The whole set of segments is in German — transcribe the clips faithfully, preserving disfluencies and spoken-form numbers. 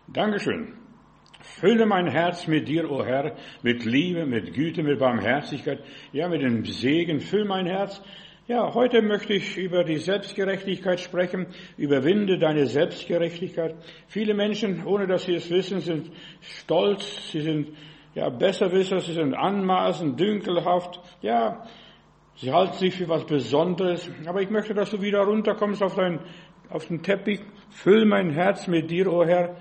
Dankeschön. Fülle mein Herz mit dir, o Herr, mit Liebe, mit Güte, mit Barmherzigkeit, ja, mit dem Segen. Füll mein Herz. Ja, heute möchte ich über die Selbstgerechtigkeit sprechen. Überwinde deine Selbstgerechtigkeit. Viele Menschen, ohne dass sie es wissen, sind stolz, sie sind ja Besserwisser, sie sind anmaßend, dünkelhaft. Ja, sie halten sich für was Besonderes. Aber ich möchte, dass du wieder runterkommst auf dein, auf den Teppich. Füll mein Herz mit dir, o Herr.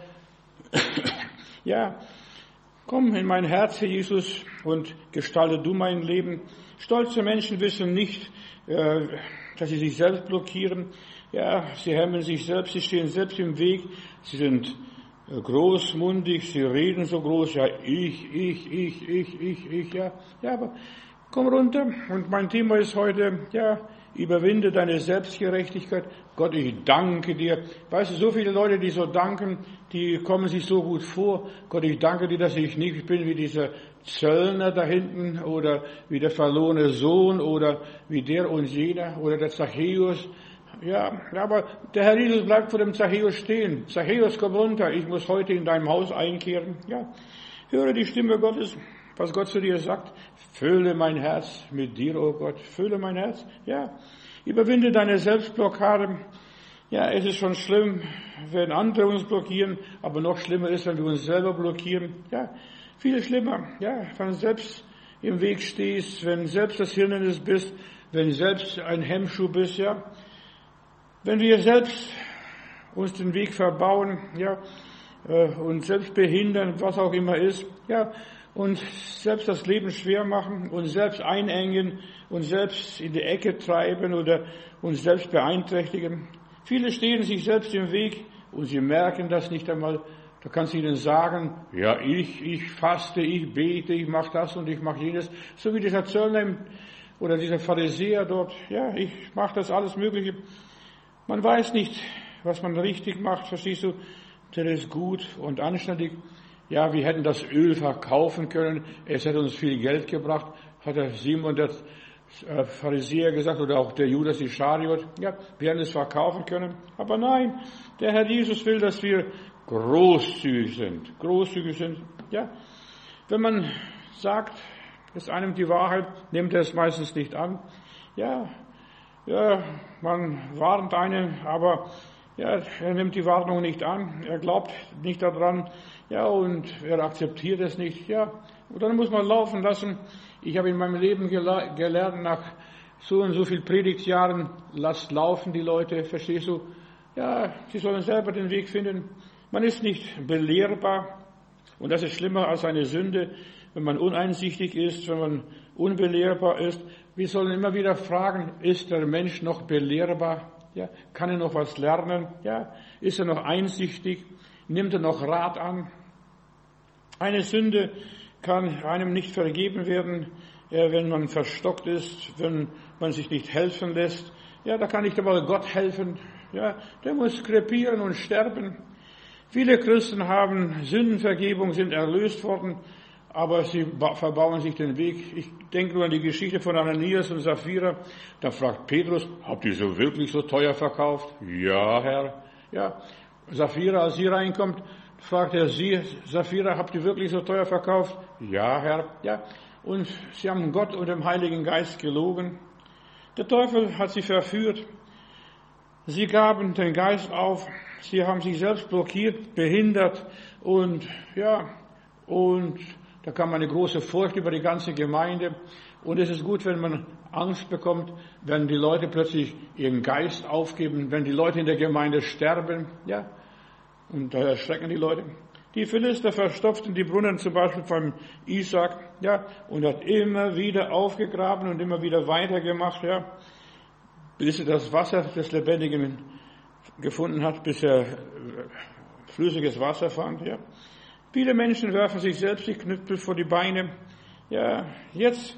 Ja, komm in mein Herz, Herr Jesus, und gestalte du mein Leben. Stolze Menschen wissen nicht, äh, dass sie sich selbst blockieren. Ja, sie hemmen sich selbst, sie stehen selbst im Weg. Sie sind äh, großmundig, sie reden so groß. Ja, ich, ich, ich, ich, ich, ich, ja. Ja, aber komm runter. Und mein Thema ist heute, ja, überwinde deine Selbstgerechtigkeit. Gott, ich danke dir. Weißt du, so viele Leute, die so danken, die kommen sich so gut vor. Gott, ich danke dir, dass ich nicht bin wie dieser Zöllner da hinten oder wie der verlorene Sohn oder wie der und jener oder der Zachäus. Ja, aber der Herr Jesus bleibt vor dem Zachäus stehen. Zachäus, komm runter, ich muss heute in deinem Haus einkehren. Ja, höre die Stimme Gottes, was Gott zu dir sagt. Fülle mein Herz mit dir, oh Gott, fülle mein Herz. Ja, überwinde deine Selbstblockade. Ja, es ist schon schlimm, wenn andere uns blockieren, aber noch schlimmer ist, wenn wir uns selber blockieren. Ja, viel schlimmer. Ja, wenn du selbst im Weg stehst, wenn selbst das Hindernis bist, wenn selbst ein Hemmschuh bist, ja. Wenn wir selbst uns den Weg verbauen, ja, und selbst behindern, was auch immer ist, ja, und selbst das Leben schwer machen, uns selbst einengen, uns selbst in die Ecke treiben oder uns selbst beeinträchtigen. Viele stehen sich selbst im Weg und sie merken das nicht einmal. Da kannst du ihnen sagen, ja, ich, ich faste, ich bete, ich mache das und ich mache jenes. So wie dieser Zöllner oder dieser Pharisäer dort, ja, ich mache das alles Mögliche. Man weiß nicht, was man richtig macht, verstehst du? Der ist gut und anständig. Ja, wir hätten das Öl verkaufen können. Es hätte uns viel Geld gebracht, hat der Simon, der Pharisäer gesagt, oder auch der Judas Ischariot. Ja, wir hätten es verkaufen können. Aber nein, der Herr Jesus will, dass wir großzügig sind. Großzügig sind. Ja, wenn man sagt, es ist einem die Wahrheit, nimmt er es meistens nicht an. Ja, ja, man warnt einen, aber ja, er nimmt die Warnung nicht an, er glaubt nicht daran, ja, und er akzeptiert es nicht, ja. Und dann muss man laufen lassen. Ich habe in meinem Leben gel- gelernt, nach so und so viel Predigtjahren, lasst laufen die Leute, verstehst du? Ja, sie sollen selber den Weg finden. Man ist nicht belehrbar. Und das ist schlimmer als eine Sünde, wenn man uneinsichtig ist, wenn man unbelehrbar ist. Wir sollen immer wieder fragen, ist der Mensch noch belehrbar? Ja, kann er noch was lernen? Ja, ist er noch einsichtig? Nimmt er noch Rat an? Eine Sünde kann einem nicht vergeben werden, wenn man verstockt ist, wenn man sich nicht helfen lässt. Ja, da kann nicht einmal Gott helfen. Ja, der muss krepieren und sterben. Viele Christen haben Sündenvergebung, sind erlöst worden, aber sie verbauen sich den Weg. Ich denke nur an die Geschichte von Ananias und Sapphira. Da fragt Petrus, habt ihr so wirklich so teuer verkauft? Ja, Herr. Ja, Sapphira, als sie reinkommt, fragt er sie, Sapphira, habt ihr wirklich so teuer verkauft? Ja, Herr. Ja, und sie haben Gott und dem Heiligen Geist gelogen. Der Teufel hat sie verführt. Sie gaben den Geist auf. Sie haben sich selbst blockiert, behindert und ja, und da kam eine große Furcht über die ganze Gemeinde. Und es ist gut, wenn man Angst bekommt, wenn die Leute plötzlich ihren Geist aufgeben, wenn die Leute in der Gemeinde sterben, ja. Und da erschrecken die Leute. Die Philister verstopften die Brunnen zum Beispiel von Isaac, ja, und hat immer wieder aufgegraben und immer wieder weitergemacht, ja, bis er das Wasser des Lebendigen gefunden hat, bis er flüssiges Wasser fand, ja. Viele Menschen werfen sich selbst die Knüppel vor die Beine. Ja, jetzt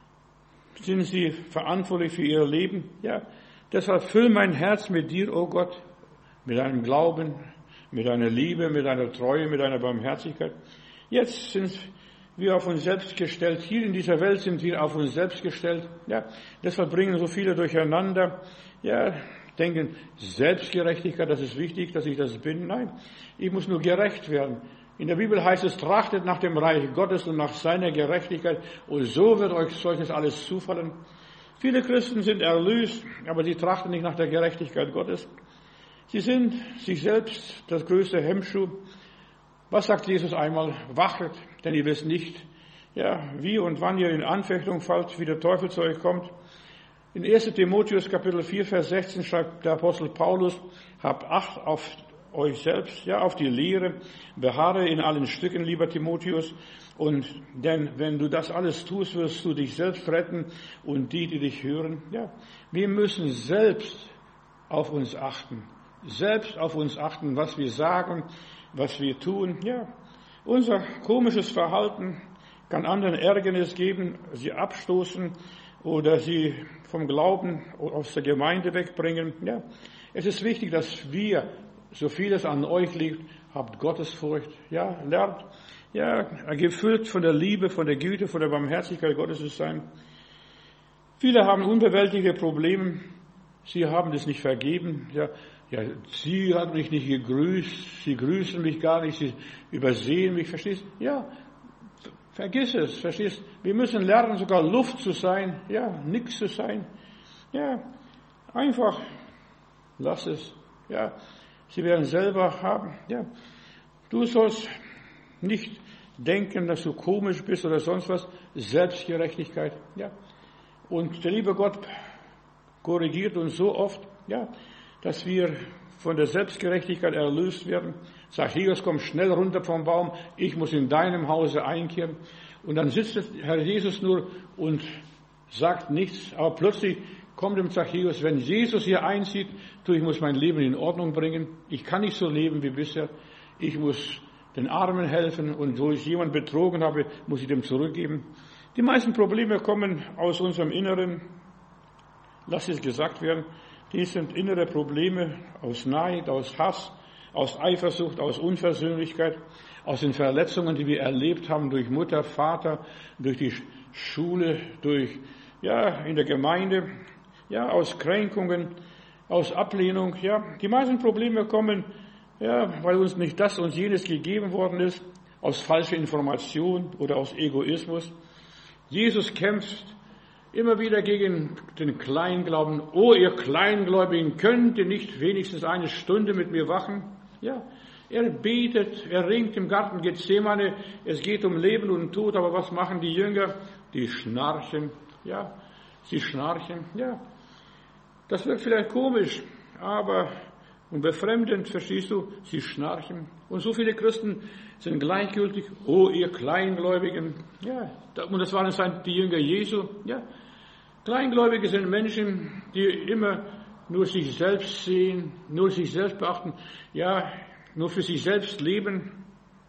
sind sie verantwortlich für ihr Leben. Ja, deshalb füll mein Herz mit dir, oh Gott, mit deinem Glauben, mit deiner Liebe, mit deiner Treue, mit deiner Barmherzigkeit. Jetzt sind wir auf uns selbst gestellt. Hier in dieser Welt sind wir auf uns selbst gestellt. Ja, deshalb bringen so viele durcheinander. Ja, denken, Selbstgerechtigkeit, das ist wichtig, dass ich das bin. Nein, ich muss nur gerecht werden. In der Bibel heißt es, trachtet nach dem Reich Gottes und nach seiner Gerechtigkeit und so wird euch solches alles zufallen. Viele Christen sind erlöst, aber sie trachten nicht nach der Gerechtigkeit Gottes. Sie sind sich selbst das größte Hemmschuh. Was sagt Jesus einmal? Wachet, denn ihr wisst nicht, ja, wie und wann ihr in Anfechtung fallt, wie der Teufel zu euch kommt. In erster Timotheus Kapitel vier, Vers sechzehn schreibt der Apostel Paulus, habt Acht auf euch selbst, ja, auf die Lehre, beharre in allen Stücken, lieber Timotheus, und denn wenn du das alles tust, wirst du dich selbst retten und die, die dich hören, ja, wir müssen selbst auf uns achten, selbst auf uns achten, was wir sagen, was wir tun, ja, unser komisches Verhalten kann anderen Ärgernis geben, sie abstoßen oder sie vom Glauben aus der Gemeinde wegbringen. Ja, es ist wichtig, dass wir, so viel es an euch liegt, habt Gottesfurcht. Ja, lernt, ja, gefüllt von der Liebe, von der Güte, von der Barmherzigkeit Gottes zu sein. Viele haben unbewältigte Probleme. Sie haben das nicht vergeben. Ja, ja, sie hat mich nicht gegrüßt. Sie grüßen mich gar nicht. Sie übersehen mich. Verstehst? Ja. Vergiss es, verstehst? Wir müssen lernen, sogar Luft zu sein, ja, nichts zu sein. Ja, einfach, lass es, ja. Sie werden selber haben, ja. Du sollst nicht denken, dass du komisch bist oder sonst was. Selbstgerechtigkeit, ja. Und der liebe Gott korrigiert uns so oft, ja, dass wir von der Selbstgerechtigkeit erlöst werden. Zachäus, komm schnell runter vom Baum, ich muss in deinem Hause einkehren. Und dann sitzt der Herr Jesus nur und sagt nichts, aber plötzlich kommt dem Zachäus, wenn Jesus hier einzieht, du, ich muss mein Leben in Ordnung bringen, ich kann nicht so leben wie bisher, ich muss den Armen helfen und wo ich jemanden betrogen habe, muss ich dem zurückgeben. Die meisten Probleme kommen aus unserem Inneren, lass es gesagt werden, die sind innere Probleme aus Neid, aus Hass, aus Eifersucht, aus Unversöhnlichkeit, aus den Verletzungen, die wir erlebt haben durch Mutter, Vater, durch die Schule, durch, ja, in der Gemeinde, ja, aus Kränkungen, aus Ablehnung, ja. Die meisten Probleme kommen, ja, weil uns nicht das und jenes gegeben worden ist, aus falscher Information oder aus Egoismus. Jesus kämpft immer wieder gegen den Kleinglauben. Oh, ihr Kleingläubigen, könnt ihr nicht wenigstens eine Stunde mit mir wachen? Ja, er betet, er ringt im Garten Gethsemane, es geht um Leben und Tod, aber was machen die Jünger? Die schnarchen, ja, sie schnarchen, ja. Das wirkt vielleicht komisch, aber und befremdend, verstehst du, sie schnarchen. Und so viele Christen sind gleichgültig. Oh, ihr Kleingläubigen. Ja, und das waren die Jünger Jesu. Ja, Kleingläubige sind Menschen, die immer nur sich selbst sehen, nur sich selbst beachten. Ja, nur für sich selbst leben.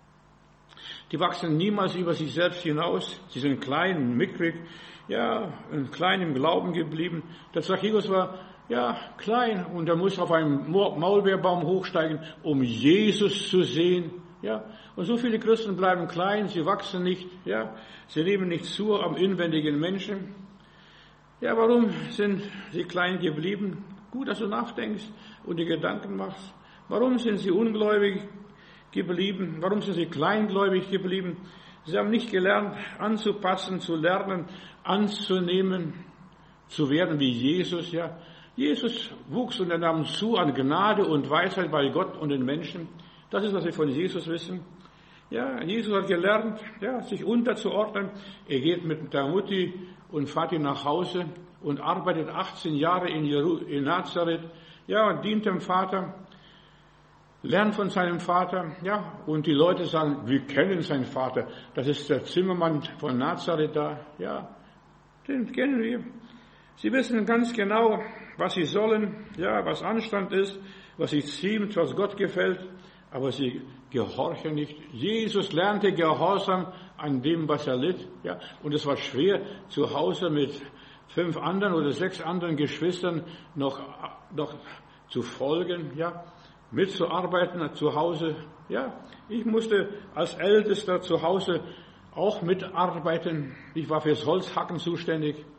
Die wachsen niemals über sich selbst hinaus. Sie sind klein und mickrig. Ja, klein im Glauben geblieben. Der Zachäus war ja, klein, und er muss auf einen Maulbeerbaum hochsteigen, um Jesus zu sehen, ja. Und so viele Christen bleiben klein, sie wachsen nicht, ja. Sie nehmen nicht zu am inwendigen Menschen. Ja, warum sind sie klein geblieben? Gut, dass du nachdenkst und dir Gedanken machst. Warum sind sie ungläubig geblieben? Warum sind sie kleingläubig geblieben? Sie haben nicht gelernt, anzupassen, zu lernen, anzunehmen, zu werden wie Jesus, ja. Jesus wuchs und er nahm zu an Gnade und Weisheit bei Gott und den Menschen. Das ist, was wir von Jesus wissen. Ja, Jesus hat gelernt, ja, sich unterzuordnen. Er geht mit der Mutti und Vati nach Hause und arbeitet achtzehn Jahre in, Jeru- in Nazareth. Ja, und dient dem Vater, lernt von seinem Vater. Ja, und die Leute sagen, wir kennen seinen Vater. Das ist der Zimmermann von Nazareth da. Ja, den kennen wir. Sie wissen ganz genau, was sie sollen, ja, was Anstand ist, was sich ziemt, was Gott gefällt, aber sie gehorchen nicht. Jesus lernte Gehorsam an dem, was er litt, ja, und es war schwer, zu Hause mit fünf anderen oder sechs anderen Geschwistern noch, noch zu folgen, ja, mitzuarbeiten zu Hause, ja. Ich musste als Ältester zu Hause auch mitarbeiten. Ich war fürs Holzhacken zuständig.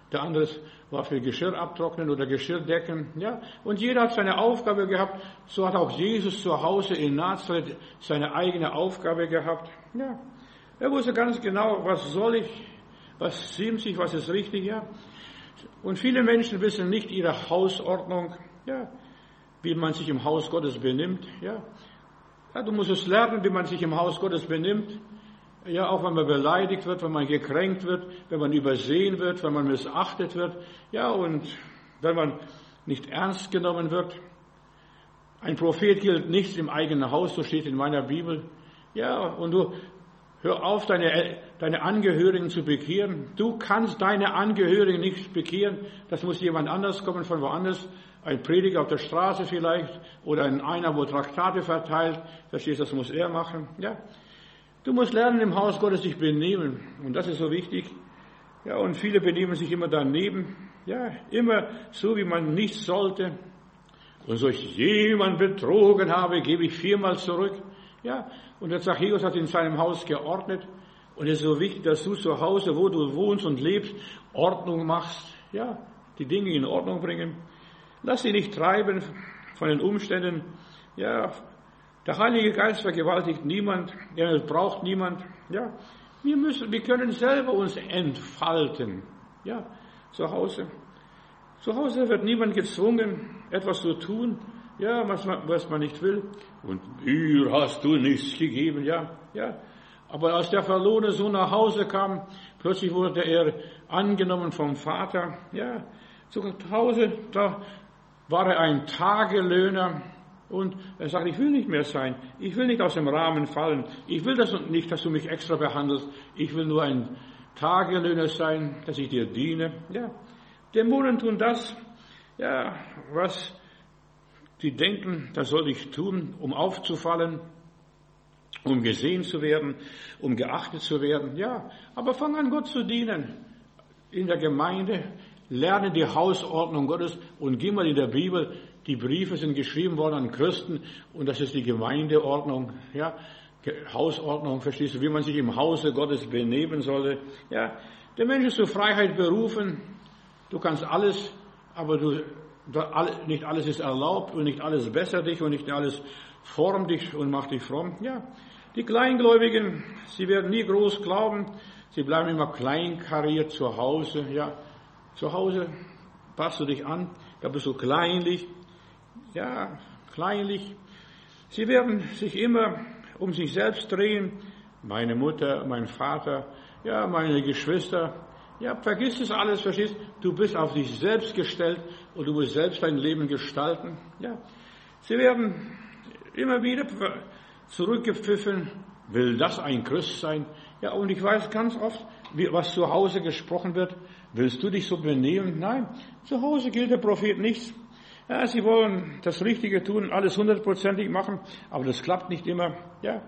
der andere war für Geschirr abtrocknen oder Geschirr decken, ja. Und jeder hat seine Aufgabe gehabt. So hat auch Jesus zu Hause in Nazareth seine eigene Aufgabe gehabt, ja. Er wusste ganz genau, was soll ich, was stimmt sich, was ist richtig, ja. Und viele Menschen wissen nicht ihre Hausordnung, ja, wie man sich im Haus Gottes benimmt, ja. Ja, du musst es lernen, wie man sich im Haus Gottes benimmt. Ja, auch wenn man beleidigt wird, wenn man gekränkt wird, wenn man übersehen wird, wenn man missachtet wird, ja, und wenn man nicht ernst genommen wird. Ein Prophet gilt nichts im eigenen Haus, so steht in meiner Bibel. Ja, und du hör auf, deine, deine Angehörigen zu bekehren. Du kannst deine Angehörigen nicht bekehren. Das muss jemand anders kommen, von woanders. Ein Prediger auf der Straße vielleicht oder ein einer, wo Traktate verteilt. Verstehst du, das muss er machen. Ja. Du musst lernen, im Haus Gottes dich benehmen. Und das ist so wichtig. Ja, und viele benehmen sich immer daneben. Ja, immer so, wie man nicht sollte. Und so ich jemand betrogen habe, gebe ich viermal zurück. Ja, und der Zachäus hat in seinem Haus geordnet. Und es ist so wichtig, dass du zu Hause, wo du wohnst und lebst, Ordnung machst. Ja, die Dinge in Ordnung bringen. Lass dich nicht treiben von den Umständen. Ja, der Heilige Geist vergewaltigt niemand, er braucht niemand. Ja, wir müssen, wir können selber uns entfalten. Ja, zu Hause. Zu Hause wird niemand gezwungen, etwas zu tun, ja, was man, was man nicht will. Und mir hast du nichts gegeben, ja, ja. Aber als der verlorene Sohn nach Hause kam, plötzlich wurde er angenommen vom Vater, ja. Zu Hause, da war er ein Tagelöhner. Und er sagt, ich will nicht mehr sein. Ich will nicht aus dem Rahmen fallen. Ich will das nicht, dass du mich extra behandelst. Ich will nur ein Tagelöhner sein, dass ich dir diene. Ja, Dämonen tun das, ja, was die denken, das soll ich tun, um aufzufallen, um gesehen zu werden, um geachtet zu werden. Ja, aber fang an, Gott zu dienen. In der Gemeinde, lerne die Hausordnung Gottes und geh mal in der Bibel. Die Briefe sind geschrieben worden an Christen und das ist die Gemeindeordnung, ja, Hausordnung, verstehst du, wie man sich im Hause Gottes benehmen sollte. Ja, der Mensch ist zur Freiheit berufen. Du kannst alles, aber du, nicht alles ist erlaubt und nicht alles bessert dich und nicht alles formt dich und macht dich fromm. Ja, die Kleingläubigen, sie werden nie groß glauben, sie bleiben immer kleinkariert zu Hause. Ja, zu Hause passt du dich an, da bist du kleinlich. Ja, kleinlich. Sie werden sich immer um sich selbst drehen. Meine Mutter, mein Vater, ja, meine Geschwister. Ja, vergiss es alles, verstehst? Du bist auf dich selbst gestellt und du musst selbst dein Leben gestalten. Ja, sie werden immer wieder zurückgepfiffen. Will das ein Christ sein? Ja, und ich weiß ganz oft, wie, was zu Hause gesprochen wird. Willst du dich so benehmen? Nein, zu Hause gilt der Prophet nichts. Ja, sie wollen das Richtige tun, alles hundertprozentig machen, aber das klappt nicht immer. Ja,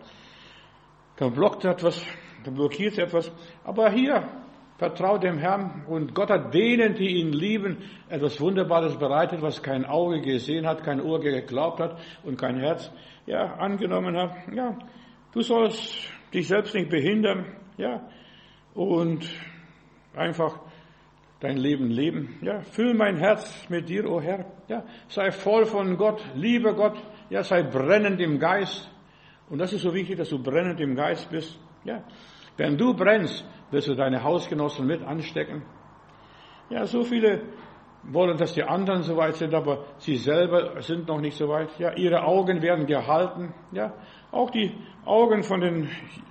da blockt etwas, da blockiert etwas. Aber hier, vertraut dem Herrn und Gott hat denen, die ihn lieben, etwas Wunderbares bereitet, was kein Auge gesehen hat, kein Ohr geglaubt hat und kein Herz, ja, angenommen hat. Ja, du sollst dich selbst nicht behindern, ja, und einfach dein Leben leben. Ja, füll mein Herz mit dir, o Herr. Ja, sei voll von Gott, liebe Gott. Ja, sei brennend im Geist. Und das ist so wichtig, dass du brennend im Geist bist. Ja, wenn du brennst, wirst du deine Hausgenossen mit anstecken. Ja, so viele wollen, dass die anderen so weit sind, aber sie selber sind noch nicht so weit. Ja, ihre Augen werden gehalten. Ja, auch die Augen von den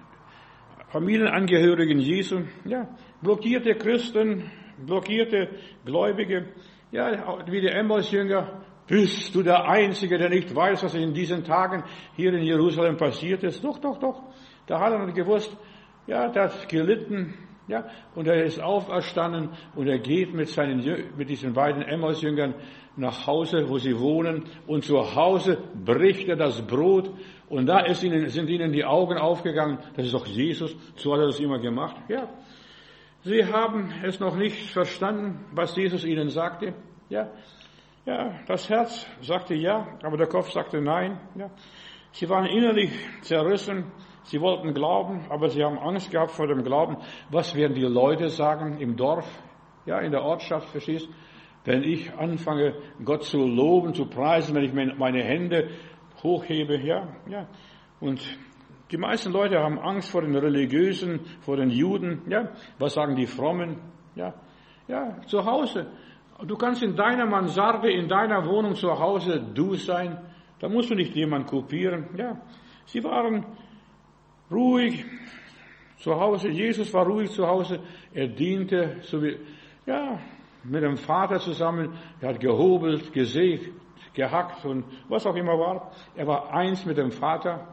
Familienangehörigen Jesu. Ja, blockierte Christen, blockierte Gläubige, ja, wie die Emmaus-Jünger, bist du der Einzige, der nicht weiß, was in diesen Tagen hier in Jerusalem passiert ist? Doch, doch, doch. Der hat er gewusst, ja, der hat gelitten, ja, und er ist auferstanden und er geht mit seinen, mit diesen beiden Emmaus-Jüngern nach Hause, wo sie wohnen, und zu Hause bricht er das Brot und da ist ihnen, sind ihnen die Augen aufgegangen, das ist doch Jesus, so hat er das immer gemacht, ja. Sie haben es noch nicht verstanden, was Jesus ihnen sagte. Ja, ja, das Herz sagte ja, aber der Kopf sagte nein. Ja. Sie waren innerlich zerrissen. Sie wollten glauben, aber sie haben Angst gehabt vor dem Glauben. Was werden die Leute sagen im Dorf? ja, in der Ortschaft, verstehst? Wenn ich anfange, Gott zu loben, zu preisen, wenn ich meine Hände hochhebe, ja, ja. Und die meisten Leute haben Angst vor den Religiösen, vor den Juden, ja. Was sagen die Frommen? Ja, ja, zu Hause. Du kannst in deiner Mansarde, in deiner Wohnung zu Hause du sein. Da musst du nicht jemanden kopieren, ja. Sie waren ruhig zu Hause. Jesus war ruhig zu Hause. Er diente, so wie, ja, mit dem Vater zusammen. Er hat gehobelt, gesägt, gehackt und was auch immer war. Er war eins mit dem Vater.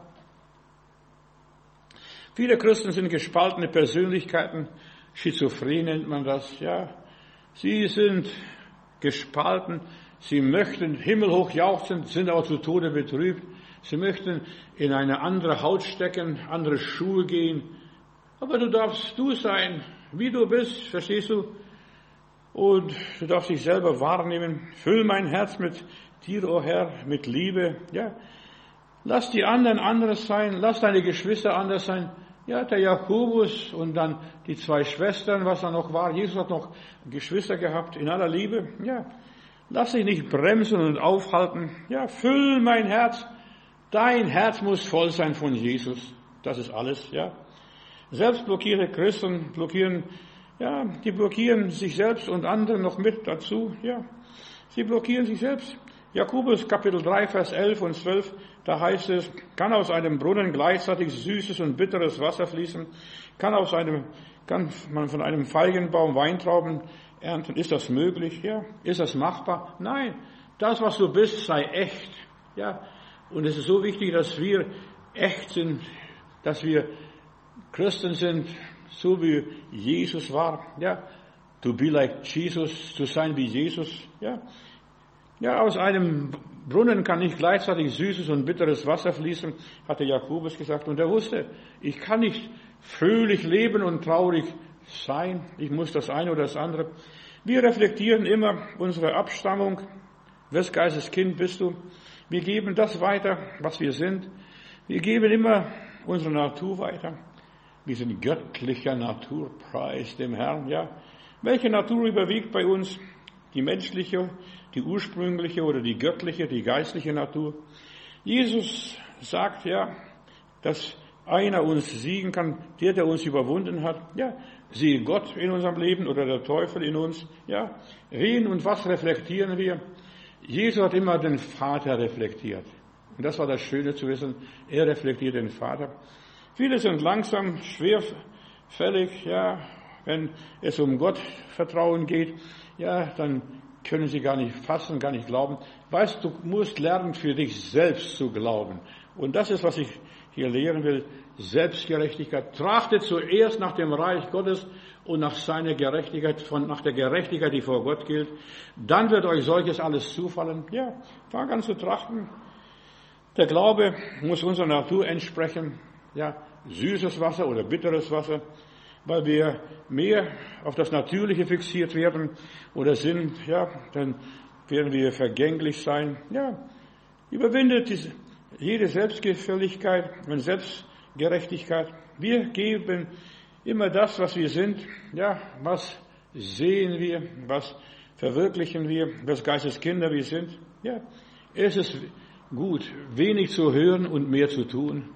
Viele Christen sind gespaltene Persönlichkeiten. Schizophren nennt man das, ja. Sie sind gespalten. Sie möchten himmelhoch jauchzen, sind aber zu Tode betrübt. Sie möchten in eine andere Haut stecken, andere Schuhe gehen. Aber du darfst du sein, wie du bist, verstehst du? Und du darfst dich selber wahrnehmen. Füll mein Herz mit dir, o Herr, mit Liebe. Ja, lass die anderen anders sein. Lass deine Geschwister anders sein. Ja, der Jakobus und dann die zwei Schwestern, was da noch war. Jesus hat noch Geschwister gehabt in aller Liebe. Ja, lass dich nicht bremsen und aufhalten. Ja, füll mein Herz. Dein Herz muss voll sein von Jesus. Das ist alles, ja. Selbst blockierte Christen blockieren, ja, die blockieren sich selbst und andere noch mit dazu, ja. Sie blockieren sich selbst. Jakobus Kapitel drei, Vers elf und zwölf, da heißt es, kann aus einem Brunnen gleichzeitig süßes und bitteres Wasser fließen? Kann aus einem, kann man von einem Feigenbaum Weintrauben ernten? Ist das möglich? Ja. Ist das machbar? Nein. Das, was du bist, sei echt. Ja. Und es ist so wichtig, dass wir echt sind, dass wir Christen sind, so wie Jesus war. Ja. To be like Jesus, zu sein wie Jesus. Ja. Ja, aus einem Brunnen kann nicht gleichzeitig süßes und bitteres Wasser fließen, hatte Jakobus gesagt. Und er wusste, ich kann nicht fröhlich leben und traurig sein. Ich muss das eine oder das andere. Wir reflektieren immer unsere Abstammung. Wes Geistes Kind bist du? Wir geben das weiter, was wir sind. Wir geben immer unsere Natur weiter. Wir sind göttlicher Natur, preis dem Herrn, ja. Welche Natur überwiegt bei uns? Die menschliche, die ursprüngliche oder die göttliche, die geistliche Natur. Jesus sagt ja, dass einer uns siegen kann, der, der uns überwunden hat. Ja, siehe Gott in unserem Leben oder der Teufel in uns. Ja, wen und was reflektieren wir? Jesus hat immer den Vater reflektiert. Und das war das Schöne zu wissen. Er reflektiert den Vater. Viele sind langsam, schwerfällig, ja, wenn es um Gottvertrauen geht. Ja, dann können sie gar nicht fassen, gar nicht glauben. Weißt du, musst lernen, für dich selbst zu glauben. Und das ist, was ich hier lehren will. Selbstgerechtigkeit. Trachtet zuerst nach dem Reich Gottes und nach seiner Gerechtigkeit, von, nach der Gerechtigkeit, die vor Gott gilt. Dann wird euch solches alles zufallen. Ja, fang an zu trachten. Der Glaube muss unserer Natur entsprechen. Ja, süßes Wasser oder bitteres Wasser. Weil wir mehr auf das Natürliche fixiert werden oder sind, ja, dann werden wir vergänglich sein. Ja, überwindet diese, jede Selbstgefälligkeit und Selbstgerechtigkeit. Wir geben immer das, was wir sind. Ja, was sehen wir, was verwirklichen wir, was Geisteskinder wir sind. Ja, es ist gut, wenig zu hören und mehr zu tun.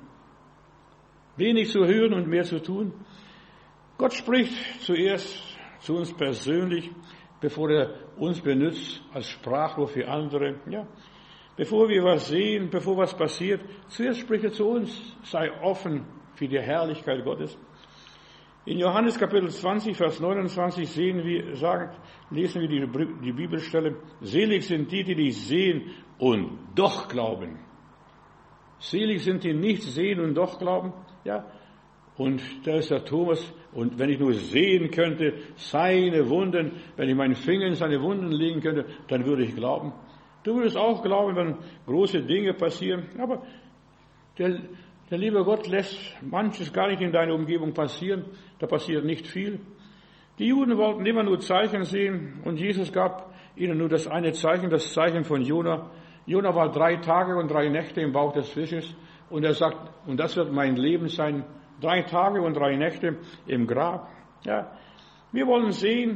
Wenig zu hören und mehr zu tun. Gott spricht zuerst zu uns persönlich, bevor er uns benutzt als Sprachrohr für andere. Ja, bevor wir was sehen, bevor was passiert, zuerst spricht er zu uns. Sei offen für die Herrlichkeit Gottes. In Johannes Kapitel zwanzig, Vers neunundzwanzig sehen wir, sagen, lesen wir die, die Bibelstelle: Selig sind die, die dich sehen und doch glauben. Selig sind die nicht sehen und doch glauben. Ja. Und da ist der Thomas, und wenn ich nur sehen könnte, seine Wunden, wenn ich meinen Finger in seine Wunden legen könnte, dann würde ich glauben. Du würdest auch glauben, wenn große Dinge passieren, aber der, der liebe Gott lässt manches gar nicht in deiner Umgebung passieren, da passiert nicht viel. Die Juden wollten immer nur Zeichen sehen, und Jesus gab ihnen nur das eine Zeichen, das Zeichen von Jona. Jona war drei Tage und drei Nächte im Bauch des Fisches, und er sagt, und das wird mein Leben sein, drei Tage und drei Nächte im Grab. Ja, wir wollen sehen,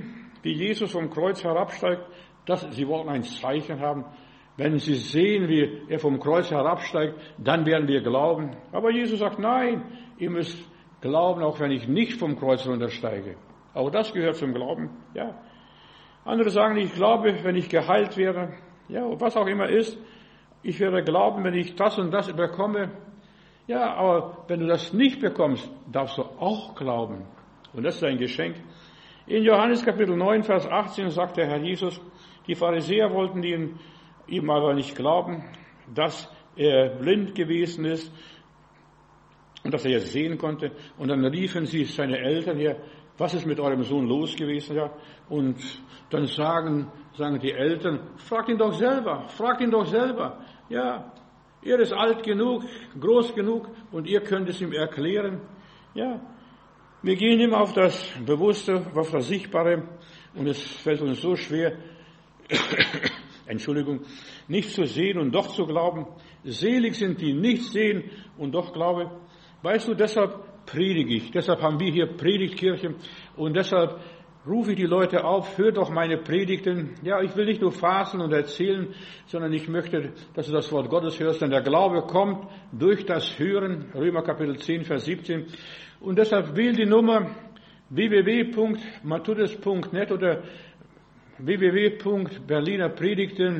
die Jesus vom Kreuz herabsteigt, das, sie wollten ein Zeichen haben. Wenn sie sehen, wie er vom Kreuz herabsteigt, dann werden wir glauben. Aber Jesus sagt, nein, ihr müsst glauben, auch wenn ich nicht vom Kreuz runtersteige. Auch das gehört zum Glauben, ja. Andere sagen, ich glaube, wenn ich geheilt werde, ja, was auch immer ist, ich werde glauben, wenn ich das und das bekomme. Ja, aber wenn du das nicht bekommst, darfst du auch glauben. Und das ist ein Geschenk. In Johannes Kapitel neun, Vers achtzehn sagt der Herr Jesus, die Pharisäer wollten ihm, ihm aber nicht glauben, dass er blind gewesen ist und dass er jetzt sehen konnte. Und dann riefen sie seine Eltern her, was ist mit eurem Sohn los gewesen? Ja? Und dann sagen, sagen die Eltern, fragt ihn doch selber, fragt ihn doch selber. Ja, er ist alt genug, groß genug und ihr könnt es ihm erklären. Ja, wir gehen immer auf das Bewusste, auf das Sichtbare und es fällt uns so schwer, Entschuldigung, nicht zu sehen und doch zu glauben. Selig sind die nicht sehen und doch glauben. Weißt du, deshalb predige ich. Deshalb haben wir hier Predigtkirche und deshalb rufe ich die Leute auf, hör doch meine Predigten. Ja, ich will nicht nur faseln und erzählen, sondern ich möchte, dass du das Wort Gottes hörst, denn der Glaube kommt durch das Hören, Römer Kapitel zehn, Vers siebzehn. Und deshalb wähl die Nummer w w w punkt matthäus punkt net oder w w w punkt berliner predigten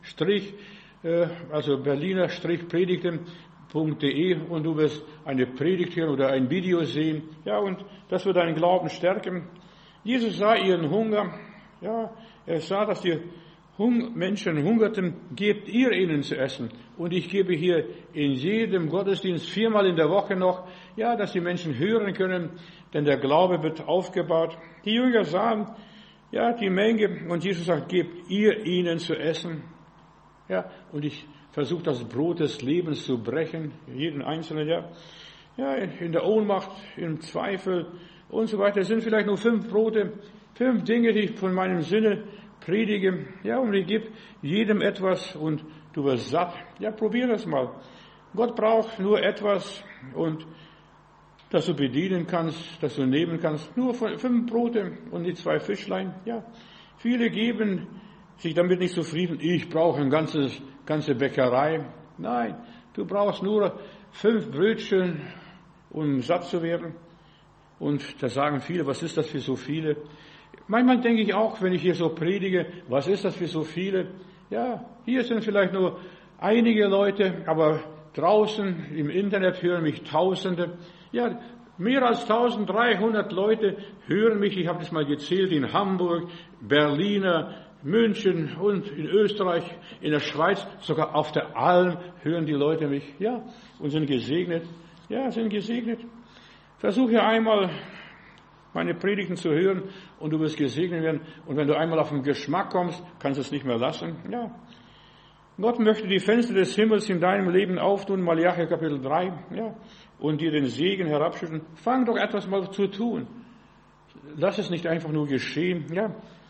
also berliner predigten punkt de und du wirst eine Predigt hören oder ein Video sehen. Ja, und das wird deinen Glauben stärken. Jesus sah ihren Hunger. Ja, er sah, dass die Hung- Menschen hungerten. Gebt ihr ihnen zu essen. Und ich gebe hier in jedem Gottesdienst viermal in der Woche noch, ja, dass die Menschen hören können, denn der Glaube wird aufgebaut. Die Jünger sahen, ja, die Menge und Jesus sagt, gebt ihr ihnen zu essen. Ja, und ich versuche das Brot des Lebens zu brechen, jeden Einzelnen, ja. Ja, in der Ohnmacht, im Zweifel und so weiter. Es sind vielleicht nur fünf Brote, fünf Dinge, die ich von meinem Sinne predige. Ja, und ich gebe jedem etwas und du wirst satt. Ja, probier das mal. Gott braucht nur etwas und dass du bedienen kannst, dass du nehmen kannst. Nur fünf Brote und die zwei Fischlein. Ja, viele geben sich damit nicht zufrieden. Ich brauche ein ganzes, ganze Bäckerei. Nein, du brauchst nur fünf Brötchen, um satt zu werden. Und da sagen viele, was ist das für so viele? Manchmal denke ich auch, wenn ich hier so predige, was ist das für so viele? Ja, hier sind vielleicht nur einige Leute, aber draußen im Internet hören mich Tausende. Ja, mehr als eintausenddreihundert Leute hören mich. Ich habe das mal gezählt in Hamburg, Berliner, München und in Österreich, in der Schweiz, sogar auf der Alm hören die Leute mich. Ja, und sind gesegnet. Ja, sind gesegnet. Versuche einmal meine Predigten zu hören und du wirst gesegnet werden. Und wenn du einmal auf den Geschmack kommst, kannst du es nicht mehr lassen. Ja. Gott möchte die Fenster des Himmels in deinem Leben auftun, Malachi Kapitel drei, ja, und dir den Segen herabschütten. Fang doch etwas mal zu tun. Lass es nicht einfach nur geschehen, ja.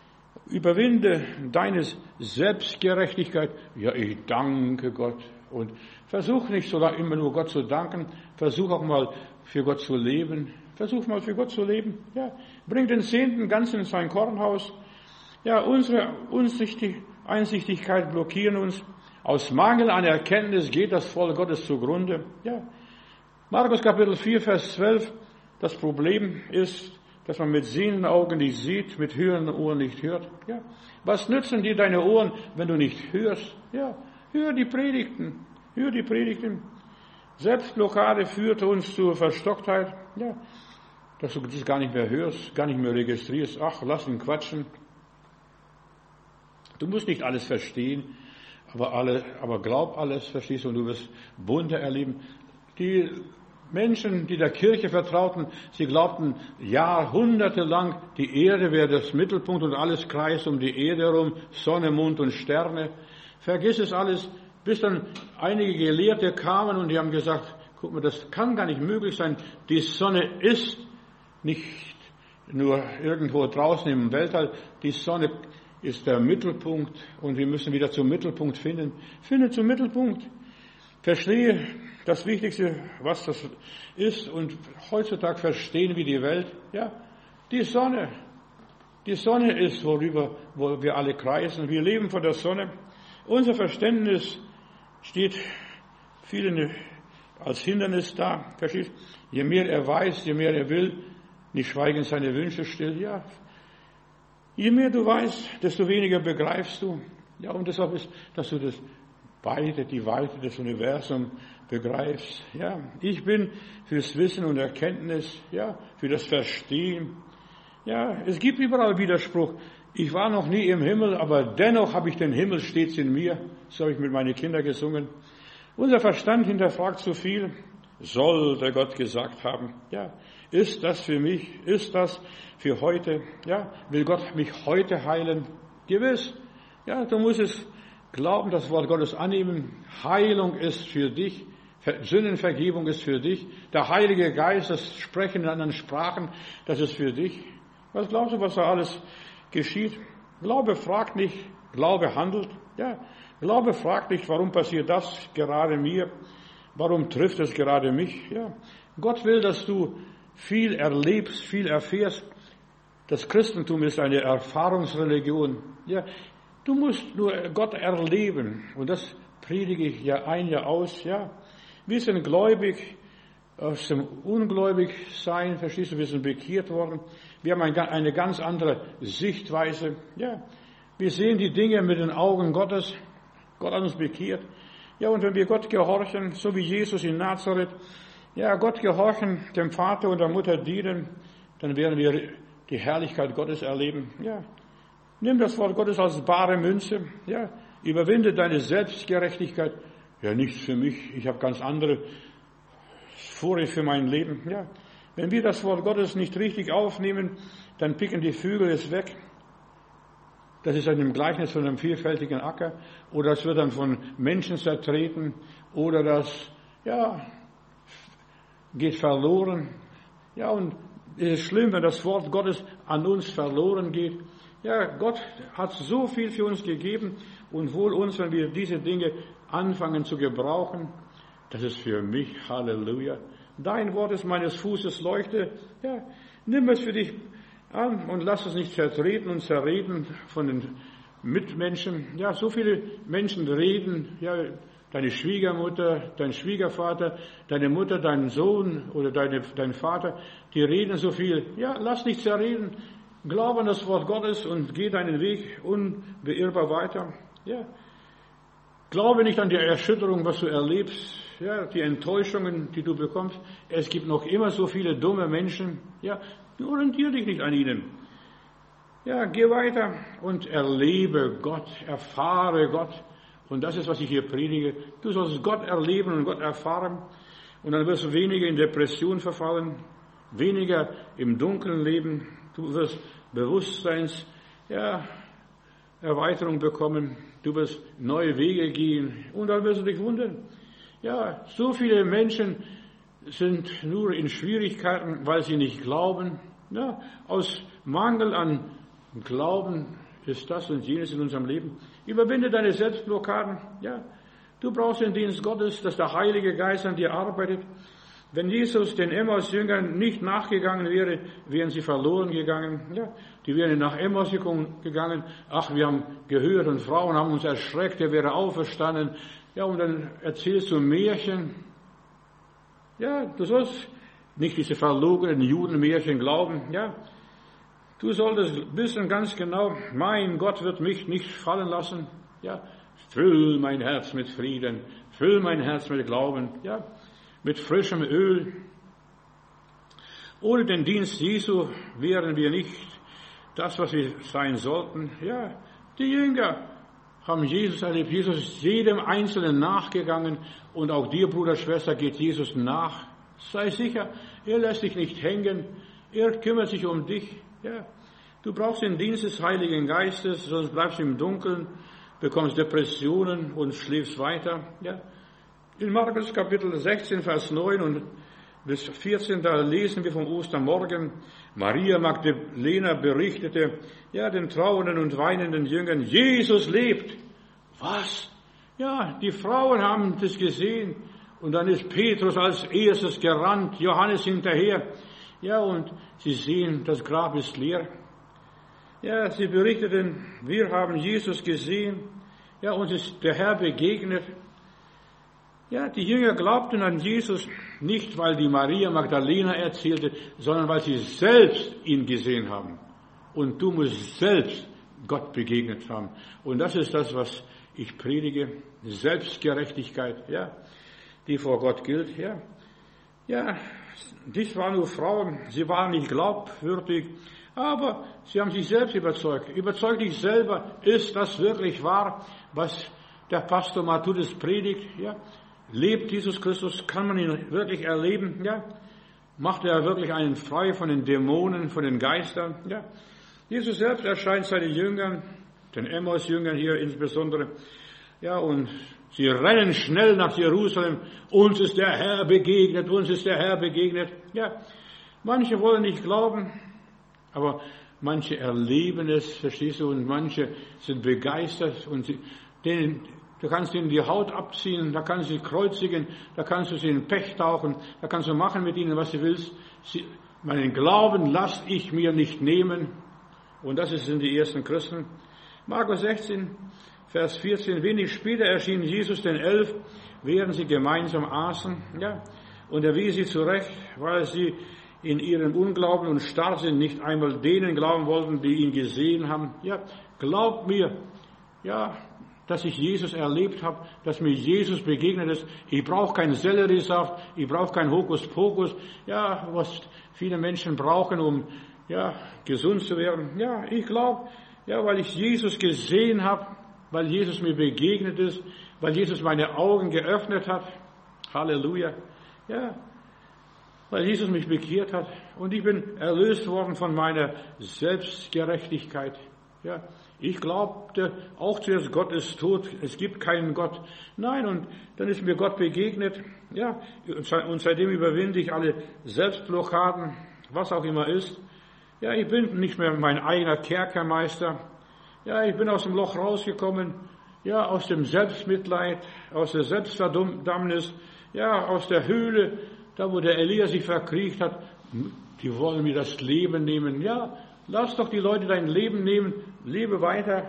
Überwinde deine Selbstgerechtigkeit. Ja, ich danke Gott. Und versuch nicht so lange immer nur Gott zu danken. Versuch auch mal für Gott zu leben. Versuch mal für Gott zu leben. Ja, bring den Zehnten ganz in sein Kornhaus. Ja, unsere Unsichtig- Einsichtigkeit blockieren uns. Aus Mangel an Erkenntnis geht das Volk Gottes zugrunde. Ja, Markus Kapitel vier, Vers zwölf. Das Problem ist, dass man mit sehenden Augen nicht sieht, mit hörenden Ohren nicht hört. Ja, was nützen dir deine Ohren, wenn du nicht hörst? Ja, hör die Predigten, hör die Predigten. Selbstblockade führt uns zur Verstocktheit. Ja, dass du das gar nicht mehr hörst, gar nicht mehr registrierst. Ach, lass ihn quatschen. Du musst nicht alles verstehen, aber alle, aber glaub alles, verstehst du, und du wirst Wunder erleben. Die Menschen, die der Kirche vertrauten, sie glaubten jahrhundertelang, die Erde wäre das Mittelpunkt und alles kreist um die Erde herum, Sonne, Mond und Sterne. Vergiss es alles, bis dann einige Gelehrte kamen und die haben gesagt, guck mal, das kann gar nicht möglich sein. Die Sonne ist nicht nur irgendwo draußen im Weltall, die Sonne ist der Mittelpunkt und wir müssen wieder zum Mittelpunkt finden. Finde zum Mittelpunkt. Verstehe das Wichtigste, was das ist, und heutzutage verstehen wir die Welt. Ja, die Sonne. Die Sonne ist, worüber wo wir alle kreisen. Wir leben von der Sonne. Unser Verständnis steht vielen als Hindernis da. Verstehst? Je mehr er weiß, je mehr er will, nicht schweigen seine Wünsche still. Ja. Je mehr du weißt, desto weniger begreifst du. Ja, und deshalb ist, dass du das Weite, die Weite des Universums begreifst. Ja, ich bin fürs Wissen und Erkenntnis, ja, für das Verstehen. Ja, es gibt überall Widerspruch. Ich war noch nie im Himmel, aber dennoch habe ich den Himmel stets in mir. So habe ich mit meinen Kindern gesungen. Unser Verstand hinterfragt zu viel. Soll der Gott gesagt haben. Ja, ist das für mich? Ist das für heute? Ja, will Gott mich heute heilen? Gewiss. Ja, du musst es glauben, das Wort Gottes annehmen. Heilung ist für dich. Sündenvergebung ist für dich. Der Heilige Geist, das Sprechen in anderen Sprachen, das ist für dich. Was glaubst du, was da alles geschieht? Glaube fragt nicht, Glaube handelt. Ja, Glaube fragt nicht, warum passiert das gerade mir? Warum trifft es gerade mich? Ja, Gott will, dass du viel erlebst, viel erfährst. Das Christentum ist eine Erfahrungsreligion. Ja, du musst nur Gott erleben. Und das predige ich Jahr ein, Jahr aus. Ja, wir sind gläubig, aus dem Ungläubigsein, verstehst du, wir sind bekehrt worden. Wir haben eine ganz andere Sichtweise. Ja, wir sehen die Dinge mit den Augen Gottes. Gott hat uns bekehrt. Ja, und wenn wir Gott gehorchen, so wie Jesus in Nazareth, ja, Gott gehorchen, dem Vater und der Mutter dienen, dann werden wir die Herrlichkeit Gottes erleben. Ja, nimm das Wort Gottes als bare Münze. Ja, überwinde deine Selbstgerechtigkeit. Ja, nichts für mich. Ich habe ganz andere Vorrechte für mein Leben. Ja, wenn wir das Wort Gottes nicht richtig aufnehmen, dann picken die Vögel es weg. Das ist ein Gleichnis von einem vielfältigen Acker. Oder es wird dann von Menschen zertreten. Oder das, ja, geht verloren. Ja, und es ist schlimm, wenn das Wort Gottes an uns verloren geht. Ja, Gott hat so viel für uns gegeben. Und wohl uns, wenn wir diese Dinge anfangen zu gebrauchen. Das ist für mich, Halleluja. Dein Wort ist meines Fußes Leuchte. Ja, nimm es für dich an und lass es nicht zertreten und zerreden von den Mitmenschen. Ja, so viele Menschen reden, ja, deine Schwiegermutter, dein Schwiegervater, deine Mutter, dein Sohn oder deine, dein Vater, die reden so viel. Ja, lass nicht zerreden. Glaube an das Wort Gottes und geh deinen Weg unbeirrbar weiter. Ja, glaube nicht an die Erschütterung, was du erlebst. Ja, die Enttäuschungen, die du bekommst. Es gibt noch immer so viele dumme Menschen. Ja, du orientier dich nicht an ihnen. Ja, geh weiter und erlebe Gott, erfahre Gott. Und das ist, was ich hier predige. Du sollst Gott erleben und Gott erfahren. Und dann wirst du weniger in Depression verfallen, weniger im Dunkeln leben. Du wirst Bewusstseins, ja, Erweiterung bekommen. Du wirst neue Wege gehen. Und dann wirst du dich wundern. Ja, so viele Menschen sind nur in Schwierigkeiten, weil sie nicht glauben. Ja, aus Mangel an Glauben ist das und jenes in unserem Leben. Überwinde deine Selbstblockaden. Ja, du brauchst den Dienst Gottes, dass der Heilige Geist an dir arbeitet. Wenn Jesus den Emmaus-Jüngern nicht nachgegangen wäre, wären sie verloren gegangen. Ja, die wären nach Emmaus gegangen. Ach, wir haben gehört und Frauen haben uns erschreckt, er wäre auferstanden. Ja, und dann erzählst du Märchen. Ja, du sollst nicht diese verlogenen Judenmärchen glauben. Ja, du solltest wissen ganz genau, mein Gott wird mich nicht fallen lassen. Ja, füll mein Herz mit Frieden, füll mein Herz mit Glauben. Ja, mit frischem Öl. Ohne den Dienst Jesu wären wir nicht das, was wir sein sollten. Ja, die Jünger haben Jesus erlebt. Jesus ist jedem Einzelnen nachgegangen und auch dir, Bruder, Schwester, geht Jesus nach. Sei sicher, er lässt dich nicht hängen. Er kümmert sich um dich. Ja, du brauchst den Dienst des Heiligen Geistes, sonst bleibst du im Dunkeln, bekommst Depressionen und schläfst weiter. Ja, in Markus Kapitel sechzehn, Vers neun und bis vierzehn, da lesen wir vom Ostermorgen. Maria Magdalena berichtete, ja, den trauernden und weinenden Jüngern, Jesus lebt. Was? Ja, die Frauen haben das gesehen. Und dann ist Petrus als erstes gerannt, Johannes hinterher. Ja, und sie sehen, das Grab ist leer. Ja, sie berichteten, wir haben Jesus gesehen. Ja, uns ist der Herr begegnet. Ja, die Jünger glaubten an Jesus nicht, weil die Maria Magdalena erzählte, sondern weil sie selbst ihn gesehen haben. Und du musst selbst Gott begegnet haben. Und das ist das, was ich predige. Selbstgerechtigkeit, ja, die vor Gott gilt, ja. Ja, dies waren nur Frauen, sie waren nicht glaubwürdig, aber sie haben sich selbst überzeugt. Überzeug dich selber, ist das wirklich wahr, was der Pastor Matthäus predigt, ja. Lebt Jesus Christus, kann man ihn wirklich erleben, ja. Macht er wirklich einen frei von den Dämonen, von den Geistern, ja. Jesus selbst erscheint seinen Jüngern, den Emmaus-Jüngern hier insbesondere, ja, und sie rennen schnell nach Jerusalem. Uns ist der Herr begegnet, uns ist der Herr begegnet. Ja, manche wollen nicht glauben, aber manche erleben es, verstehst du, und manche sind begeistert und sie, denen, du kannst ihnen die Haut abziehen, da kannst du sie kreuzigen, da kannst du sie in Pech tauchen, da kannst du machen mit ihnen, was du willst. Sie, meinen Glauben lass ich mir nicht nehmen. Und das sind die ersten Christen. Markus sechzehn, Vers vierzehn, wenig später erschien Jesus den Elf, während sie gemeinsam aßen, ja, und er wies sie zurecht, weil sie in ihrem Unglauben und Starrsinn nicht einmal denen glauben wollten, die ihn gesehen haben. Ja, glaubt mir, ja, dass ich Jesus erlebt habe, dass mir Jesus begegnet ist. Ich brauche keinen Selleriesaft, ich brauche keinen Hokuspokus, ja, was viele Menschen brauchen, um ja, gesund zu werden. Ja, ich glaube, ja, weil ich Jesus gesehen habe, weil Jesus mir begegnet ist, weil Jesus meine Augen geöffnet hat. Halleluja. Ja, weil Jesus mich bekehrt hat und ich bin erlöst worden von meiner Selbstgerechtigkeit. Ja, ich glaubte auch zuerst, Gott ist tot, es gibt keinen Gott. Nein, und dann ist mir Gott begegnet. Ja, und seitdem überwinde ich alle Selbstblockaden, was auch immer ist. Ja, ich bin nicht mehr mein eigener Kerkermeister. Ja, ich bin aus dem Loch rausgekommen. Ja, aus dem Selbstmitleid, aus der Selbstverdammnis. Ja, aus der Höhle, da wo der Elia sich verkriecht hat. Die wollen mir das Leben nehmen. Ja, lass doch die Leute dein Leben nehmen. Lebe weiter.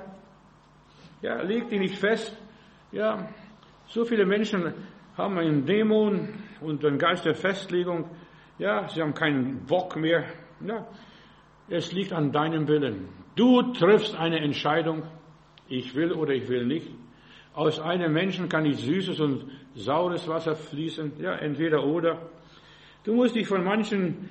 Ja, leg dich nicht fest. Ja, so viele Menschen haben einen Dämon und einen Geist der Festlegung. Ja, sie haben keinen Bock mehr. Ja, es liegt an deinem Willen. Du triffst eine Entscheidung. Ich will oder ich will nicht. Aus einem Menschen kann nicht süßes und saures Wasser fließen. Ja, entweder oder. Du musst dich von manchen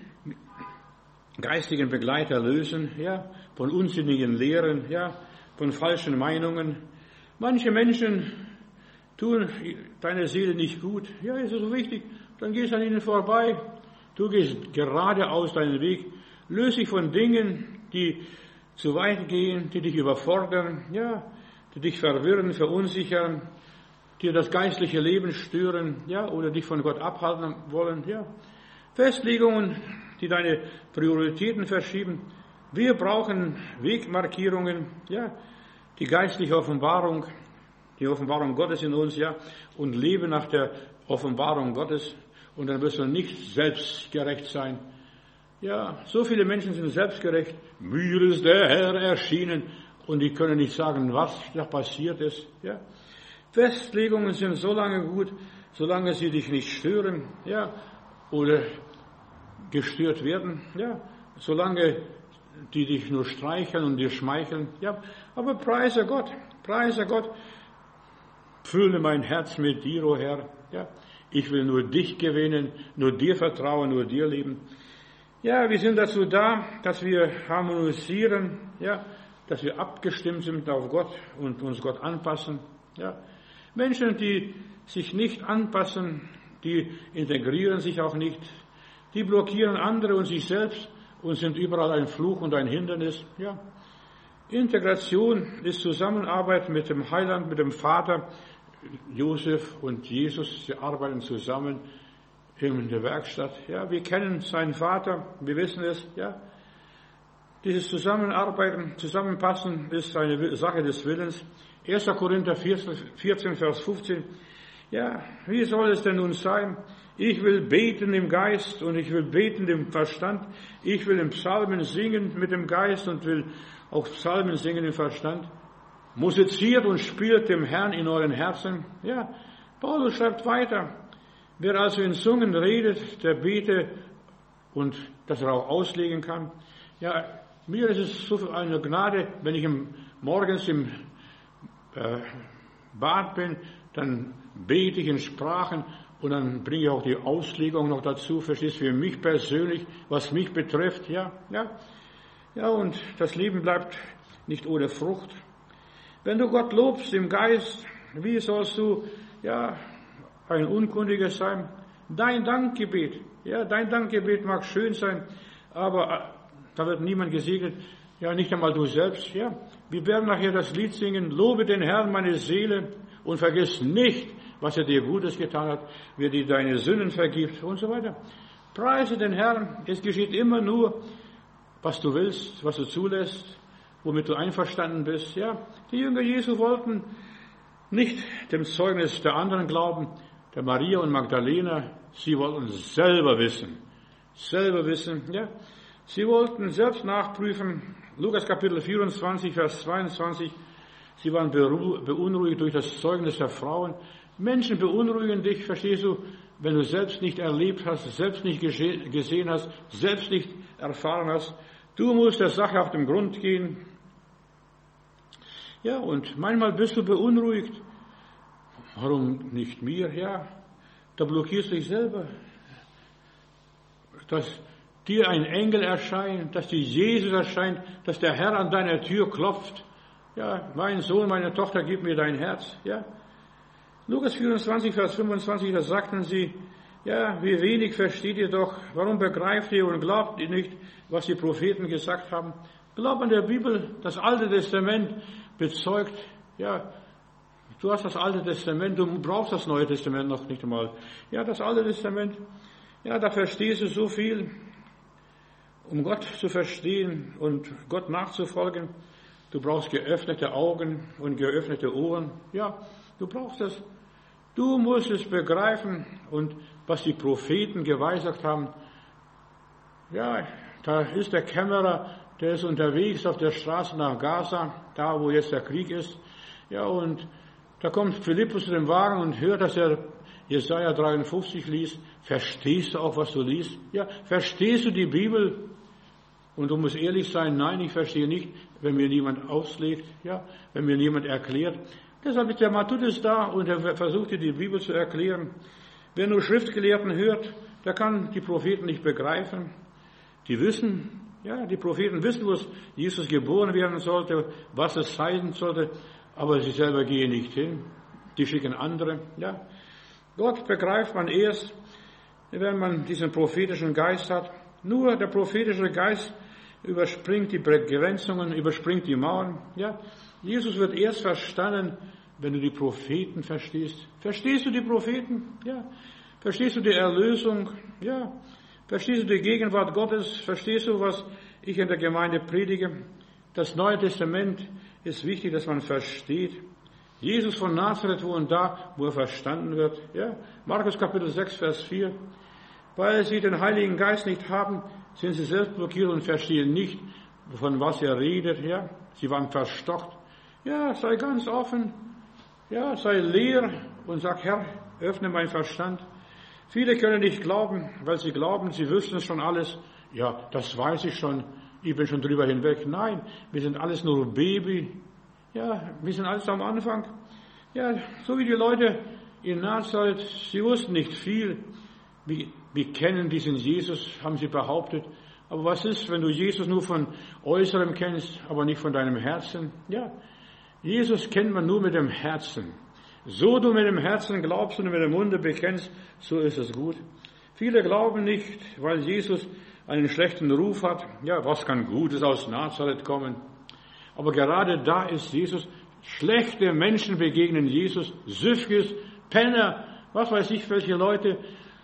geistigen Begleitern lösen. Ja, von unsinnigen Lehren. Ja, von falschen Meinungen. Manche Menschen tun deiner Seele nicht gut. Ja, ist so wichtig. Dann gehst du an ihnen vorbei. Du gehst geradeaus deinen Weg. Löse dich von Dingen, die zu weit gehen, die dich überfordern, ja, die dich verwirren, verunsichern, die das geistliche Leben stören, ja, oder dich von Gott abhalten wollen, ja. Festlegungen, die deine Prioritäten verschieben. Wir brauchen Wegmarkierungen, ja, die geistliche Offenbarung, die Offenbarung Gottes in uns, ja, und leben nach der Offenbarung Gottes. Und dann wirst du nicht selbstgerecht sein. Ja, so viele Menschen sind selbstgerecht. Mir ist der Herr erschienen und die können nicht sagen, was da passiert ist. Ja, Festlegungen sind so lange gut, solange sie dich nicht stören, ja, oder gestört werden, ja, solange die dich nur streicheln und dir schmeicheln, ja. Aber preise Gott, preise Gott, fülle mein Herz mit dir, o Herr, ja. Ich will nur dich gewinnen, nur dir vertrauen, nur dir lieben. Ja, wir sind dazu da, dass wir harmonisieren, ja, dass wir abgestimmt sind auf Gott und uns Gott anpassen. Ja. Menschen, die sich nicht anpassen, die integrieren sich auch nicht, die blockieren andere und sich selbst und sind überall ein Fluch und ein Hindernis. Ja. Integration ist Zusammenarbeit mit dem Heiland, mit dem Vater. Josef und Jesus, sie arbeiten zusammen in der Werkstatt. Ja, wir kennen seinen Vater, wir wissen es. Ja, dieses Zusammenarbeiten, Zusammenpassen ist eine Sache des Willens. erster Korinther vierzehn, Vers fünfzehn. Ja, wie soll es denn nun sein? Ich will beten im Geist und ich will beten im Verstand. Ich will im Psalmen singen mit dem Geist und will auch Psalmen singen im Verstand. Musiziert und spielt dem Herrn in euren Herzen. Ja, Paulus schreibt weiter. Wer also in Zungen redet, der bete und das er auch auslegen kann. Ja, mir ist es so eine Gnade, wenn ich im, morgens im äh, Bad bin, dann bete ich in Sprachen und dann bringe ich auch die Auslegung noch dazu, verstehst du, für mich persönlich, was mich betrifft, ja, ja, ja, und das Leben bleibt nicht ohne Frucht. Wenn du Gott lobst im Geist, wie sollst du, ja, ein Unkundiger sein? Dein Dankgebet, ja, dein Dankgebet mag schön sein, aber da wird niemand gesegnet, ja, nicht einmal du selbst, ja. Wir werden nachher das Lied singen, lobe den Herrn, meine Seele, und vergiss nicht, was er dir Gutes getan hat, wie er dir deine Sünden vergibt und so weiter. Preise den Herrn, es geschieht immer nur, was du willst, was du zulässt, womit du einverstanden bist, ja. Die Jünger Jesu wollten nicht dem Zeugnis der anderen glauben, der Maria und Magdalena, sie wollten selber wissen, selber wissen, ja. Sie wollten selbst nachprüfen, Lukas Kapitel vierundzwanzig, Vers zweiundzwanzig, sie waren beunruhigt durch das Zeugnis der Frauen. Menschen beunruhigen dich, verstehst du, wenn du selbst nicht erlebt hast, selbst nicht gesehen hast, selbst nicht erfahren hast. Du musst der Sache auf den Grund gehen. Ja, und manchmal bist du beunruhigt. Warum nicht mir? Ja, da blockierst du dich selber. Dass dir ein Engel erscheint, dass dir Jesus erscheint, dass der Herr an deiner Tür klopft. Ja, mein Sohn, meine Tochter, gib mir dein Herz. Ja. Lukas vierundzwanzig, Vers fünfundzwanzig, da sagten sie, ja, wie wenig versteht ihr doch, warum begreift ihr und glaubt ihr nicht, was die Propheten gesagt haben? Glaub an der Bibel, das Alte Testament bezeugt, ja, du hast das Alte Testament, du brauchst das Neue Testament noch nicht einmal. Ja, das Alte Testament, ja, da verstehst du so viel, um Gott zu verstehen und Gott nachzufolgen. Du brauchst geöffnete Augen und geöffnete Ohren. Ja, du brauchst das. Du musst es begreifen und was die Propheten geweissagt haben. Ja, da ist der Kämmerer, der ist unterwegs auf der Straße nach Gaza, da wo jetzt der Krieg ist. Ja, und da kommt Philippus zu dem Wagen und hört, dass er Jesaja dreiundfünfzig liest. Verstehst du auch, was du liest? Ja, verstehst du die Bibel? Und du musst ehrlich sein, nein, ich verstehe nicht, wenn mir niemand auslegt, ja, wenn mir niemand erklärt. Deshalb ist der Matthäus da und er versucht dir die Bibel zu erklären. Wer nur Schriftgelehrten hört, der kann die Propheten nicht begreifen. Die wissen, ja, die Propheten wissen, wo Jesus geboren werden sollte, was es sein sollte, aber sie selber gehen nicht hin. Die schicken andere, ja. Gott begreift man erst, wenn man diesen prophetischen Geist hat. Nur der prophetische Geist überspringt die Begrenzungen, überspringt die Mauern. Ja, Jesus wird erst verstanden, wenn du die Propheten verstehst. Verstehst du die Propheten? Ja. Verstehst du die Erlösung? Ja. Verstehst du die Gegenwart Gottes? Verstehst du, was ich in der Gemeinde predige? Das Neue Testament ist wichtig, dass man versteht. Jesus von Nazareth, wo und da, wo er verstanden wird. Ja. Markus Kapitel sechs, Vers vier. Weil sie den Heiligen Geist nicht haben, sind sie selbst blockiert und verstehen nicht, von was er redet. Ja, sie waren verstockt. Ja, sei ganz offen. Ja, sei leer und sag, Herr, öffne meinen Verstand. Viele können nicht glauben, weil sie glauben, sie wüssten schon alles. Ja, das weiß ich schon. Ich bin schon drüber hinweg. Nein, wir sind alles nur Baby. Ja, wir sind alles am Anfang. Ja, so wie die Leute in Nazareth, sie wussten nicht viel. Wir, wir kennen diesen Jesus, haben sie behauptet. Aber was ist, wenn du Jesus nur von Äußerem kennst, aber nicht von deinem Herzen? Ja, Jesus kennt man nur mit dem Herzen. So du mit dem Herzen glaubst und mit dem Munde bekennst, so ist es gut. Viele glauben nicht, weil Jesus einen schlechten Ruf hat. Ja, was kann Gutes aus Nazareth kommen? Aber gerade da ist Jesus. Schlechte Menschen begegnen Jesus. Süffges, Penner, was weiß ich, welche Leute,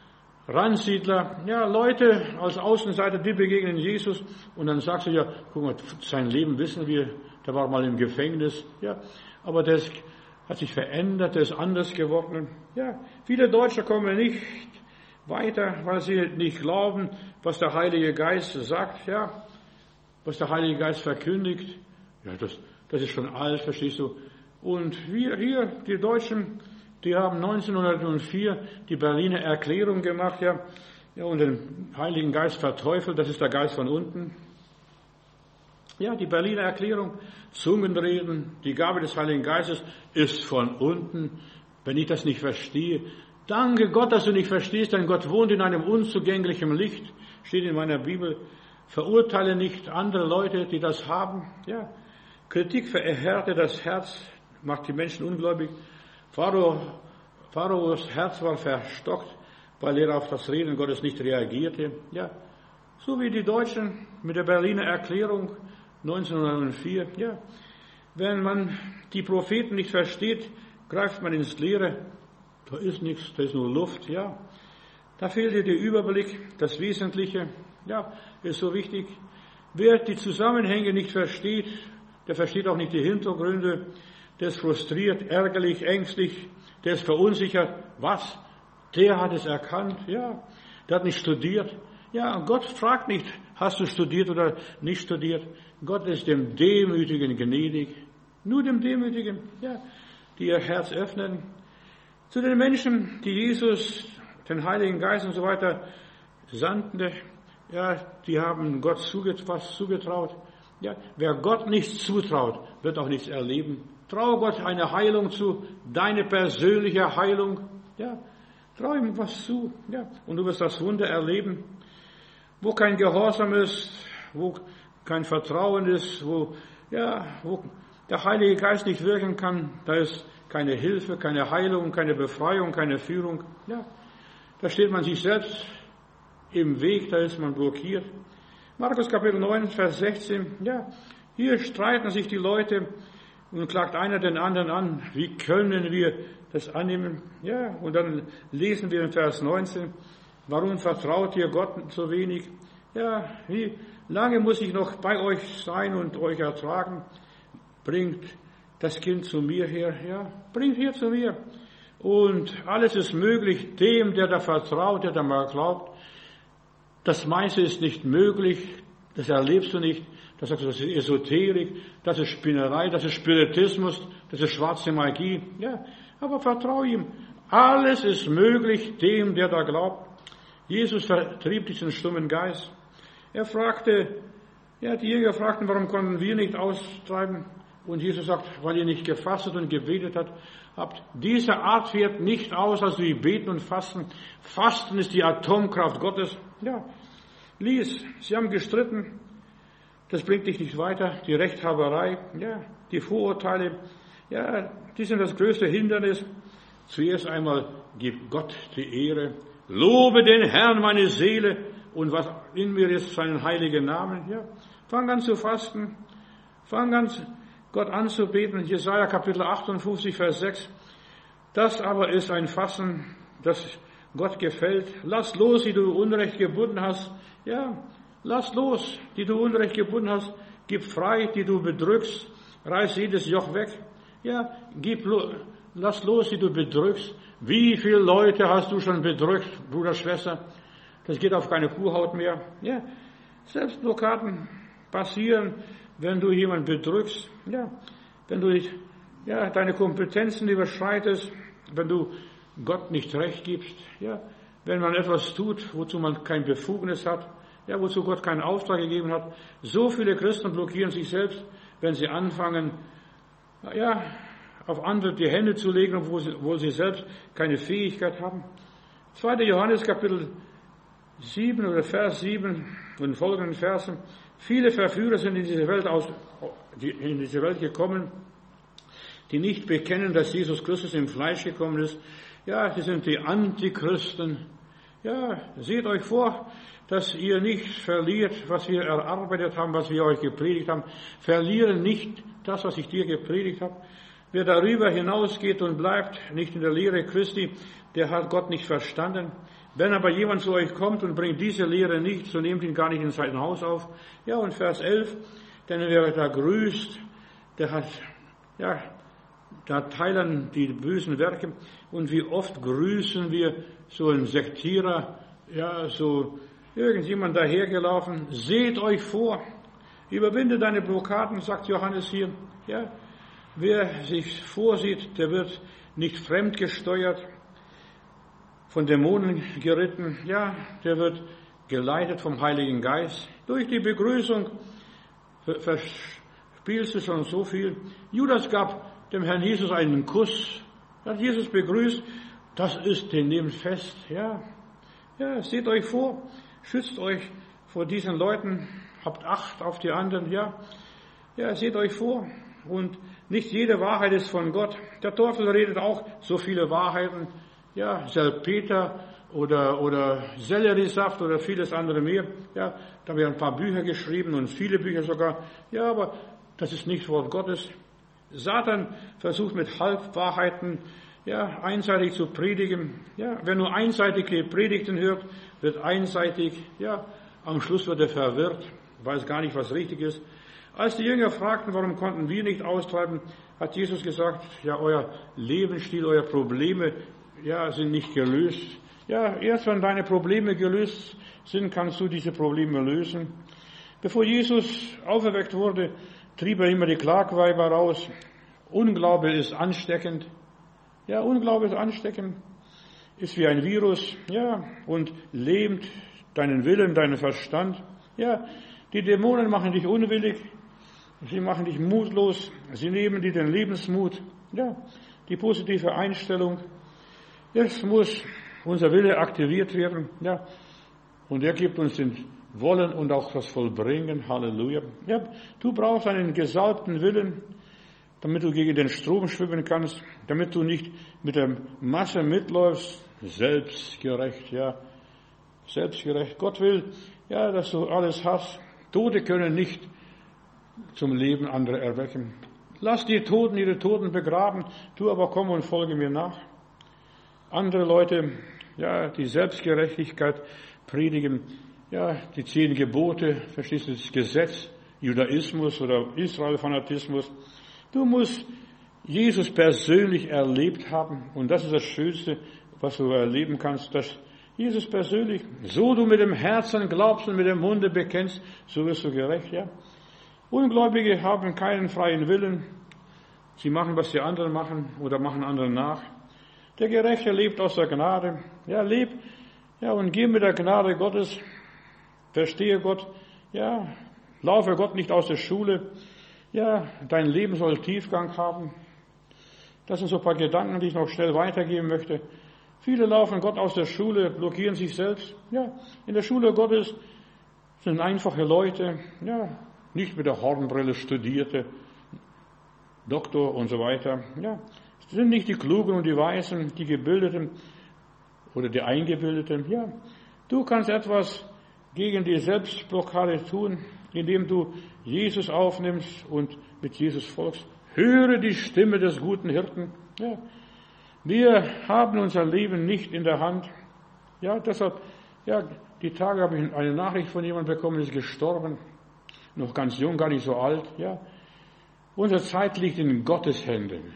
Randsiedler, ja, Leute als Außenseiter, die begegnen Jesus. Und dann sagst du, ja, guck mal, sein Leben wissen wir, der war mal im Gefängnis. Ja, aber das hat sich verändert, der ist anders geworden. Ja, viele Deutsche kommen nicht, weiter, weil sie nicht glauben, was der Heilige Geist sagt, ja, was der Heilige Geist verkündigt. Ja, das, das ist schon alt, verstehst du? Und wir hier, die Deutschen, die haben neunzehnhundertvier die Berliner Erklärung gemacht, ja, ja, und den Heiligen Geist verteufelt, das ist der Geist von unten. Ja, die Berliner Erklärung, Zungenreden, die Gabe des Heiligen Geistes ist von unten. Wenn ich das nicht verstehe, danke Gott, dass du nicht verstehst, denn Gott wohnt in einem unzugänglichen Licht, steht in meiner Bibel. Verurteile nicht andere Leute, die das haben. Ja, Kritik verhärtet das Herz, macht die Menschen ungläubig. Pharao, Pharaos Herz war verstockt, weil er auf das Reden Gottes nicht reagierte. Ja, so wie die Deutschen mit der Berliner Erklärung neunzehnhundertvier. Ja, wenn man die Propheten nicht versteht, greift man ins Leere. Da ist nichts, da ist nur Luft. Ja, da fehlt dir der Überblick, das Wesentliche. Ja, ist so wichtig. Wer die Zusammenhänge nicht versteht, der versteht auch nicht die Hintergründe. Der ist frustriert, ärgerlich, ängstlich, der ist verunsichert. Was? Der hat es erkannt. Ja, der hat nicht studiert. Ja, Gott fragt nicht, hast du studiert oder nicht studiert. Gott ist dem Demütigen gnädig. Nur dem Demütigen, ja, die ihr Herz öffnen. Zu den Menschen, die Jesus, den Heiligen Geist und so weiter sandte, ja, die haben Gott was zugetraut. Ja, wer Gott nichts zutraut, wird auch nichts erleben. Traue Gott eine Heilung zu, deine persönliche Heilung. Ja, trau ihm was zu. Ja, und du wirst das Wunder erleben. Wo kein Gehorsam ist, wo kein Vertrauen ist, wo, ja, wo der Heilige Geist nicht wirken kann, da ist keine Hilfe, keine Heilung, keine Befreiung, keine Führung. Ja, da steht man sich selbst im Weg, da ist man blockiert. Markus Kapitel neun, Vers sechzehn, ja, hier streiten sich die Leute und klagt einer den anderen an. Wie können wir das annehmen? Ja, und dann lesen wir in Vers neunzehn, warum vertraut ihr Gott so wenig? Ja, wie lange muss ich noch bei euch sein und euch ertragen? Bringt das Kind zu mir her, ja, bringt hier zu mir. Und alles ist möglich dem, der da vertraut, der da mal glaubt. Das meiste ist nicht möglich, das erlebst du nicht. Das sagst du, das ist Esoterik, das ist Spinnerei, das ist Spiritismus, das ist schwarze Magie. Ja, aber vertrau ihm. Alles ist möglich dem, der da glaubt. Jesus vertrieb diesen stummen Geist. Er fragte, ja, die Jünger fragten, warum konnten wir nicht austreiben? Und Jesus sagt, weil ihr nicht gefastet und gebetet habt. Diese Art wird nicht aus, als wie beten und fasten. Fasten ist die Atomkraft Gottes. Ja, lies, sie haben gestritten. Das bringt dich nicht weiter. Die Rechthaberei, ja, die Vorurteile, ja, die sind das größte Hindernis. Zuerst einmal gib Gott die Ehre. Lobe den Herrn, meine Seele, und was in mir ist, seinen heiligen Namen. Ja, fang an zu fasten. Fang an, Gott anzubeten. Jesaja Kapitel achtundfünfzig, Vers sechs. Das aber ist ein Fasten, das Gott gefällt. Lass los, die du Unrecht gebunden hast. Ja, lass los, die du Unrecht gebunden hast. Gib frei, die du bedrückst. Reiß jedes Joch weg. Ja, gib, lass los, die du bedrückst. Wie viele Leute hast du schon bedrückt, Bruder, Schwester? Das geht auf keine Kuhhaut mehr. Ja, Selbstblockaden passieren, wenn du jemanden bedrückst. Ja, wenn du ja, deine Kompetenzen überschreitest, wenn du Gott nicht recht gibst. Ja, wenn man etwas tut, wozu man kein Befugnis hat. Ja, wozu Gott keinen Auftrag gegeben hat. So viele Christen blockieren sich selbst, wenn sie anfangen, ja, auf andere die Hände zu legen, obwohl sie, obwohl sie selbst keine Fähigkeit haben. zweiter Johannes Kapitel sieben oder Vers sieben und folgenden Versen. Viele Verführer sind in diese Welt aus, in diese Welt gekommen, die nicht bekennen, dass Jesus Christus im Fleisch gekommen ist. Ja, sie sind die Antichristen. Ja, seht euch vor, dass ihr nicht verliert, was wir erarbeitet haben, was wir euch gepredigt haben. Verliere nicht das, was ich dir gepredigt habe. Wer darüber hinausgeht und bleibt nicht in der Lehre Christi, der hat Gott nicht verstanden. Wenn aber jemand zu euch kommt und bringt diese Lehre nicht, so nehmt ihn gar nicht in sein Haus auf. Ja, und Vers elf, denn wer da grüßt, der hat, ja, da teilen die bösen Werke. Und wie oft grüßen wir so einen Sektierer, ja, so irgendjemand dahergelaufen. Seht euch vor. Überwinde deine Blockaden, sagt Johannes hier. Ja, wer sich vorsieht, der wird nicht fremdgesteuert, von Dämonen geritten. Ja, der wird geleitet vom Heiligen Geist. Durch die Begrüßung verspielst du schon so viel. Judas gab dem Herrn Jesus einen Kuss. Hat Jesus begrüßt. Das ist den Leben fest. Ja, ja, seht euch vor. Schützt euch vor diesen Leuten. Habt Acht auf die anderen. Ja, ja, seht euch vor. Und nicht jede Wahrheit ist von Gott. Der Teufel redet auch so viele Wahrheiten. Ja, Salpeter oder, oder Selleriesaft oder vieles andere mehr. Ja, da haben wir ein paar Bücher geschrieben und viele Bücher sogar. Ja, aber das ist nicht Wort Gottes. Satan versucht mit Halbwahrheiten, ja, einseitig zu predigen. Ja, wer nur einseitige Predigten hört, wird einseitig, ja, am Schluss wird er verwirrt, weiß gar nicht, was richtig ist. Als die Jünger fragten, warum konnten wir nicht austreiben, hat Jesus gesagt, ja, euer Lebensstil, eure Probleme, ja, sind nicht gelöst. Ja, erst wenn deine Probleme gelöst sind, kannst du diese Probleme lösen. Bevor Jesus auferweckt wurde, trieb er immer die Klagweiber raus. Unglaube ist ansteckend. Ja, Unglaube ist ansteckend. Ist wie ein Virus. Ja, und lähmt deinen Willen, deinen Verstand. Ja, die Dämonen machen dich unwillig. Sie machen dich mutlos. Sie nehmen dir den Lebensmut. Ja, die positive Einstellung. Jetzt muss unser Wille aktiviert werden. Ja, und er gibt uns den Wollen und auch das Vollbringen. Halleluja. Ja, du brauchst einen gesalbten Willen, damit du gegen den Strom schwimmen kannst, damit du nicht mit der Masse mitläufst. Selbstgerecht, ja. Selbstgerecht. Gott will, ja, dass du alles hast. Tote können nicht zum Leben andere erwecken. Lass die Toten ihre Toten begraben, du aber komm und folge mir nach. Andere Leute, ja, die Selbstgerechtigkeit predigen, ja, die zehn Gebote, verstehst du, das Gesetz, Judaismus oder Israel-Fanatismus. Du musst Jesus persönlich erlebt haben und das ist das Schönste, was du erleben kannst, dass Jesus persönlich, so du mit dem Herzen glaubst und mit dem Munde bekennst, so wirst du gerecht, ja. Ungläubige haben keinen freien Willen. Sie machen, was die anderen machen oder machen anderen nach. Der Gerechte lebt aus der Gnade. Ja, leb, ja, und geh mit der Gnade Gottes. Verstehe Gott. Ja, laufe Gott nicht aus der Schule. Ja, dein Leben soll Tiefgang haben. Das sind so ein paar Gedanken, die ich noch schnell weitergeben möchte. Viele laufen Gott aus der Schule, blockieren sich selbst. Ja, in der Schule Gottes sind einfache Leute, ja, nicht mit der Hornbrille studierte, Doktor und so weiter. Ja, es sind nicht die Klugen und die Weisen, die Gebildeten oder die Eingebildeten. Ja, du kannst etwas gegen die Selbstblockade tun, indem du Jesus aufnimmst und mit Jesus folgst. Höre die Stimme des guten Hirten. Ja, wir haben unser Leben nicht in der Hand. Ja, deshalb, ja, die Tage habe ich eine Nachricht von jemandem bekommen, ist gestorben. Noch ganz jung, gar nicht so alt, ja. Unsere Zeit liegt in Gottes Händen.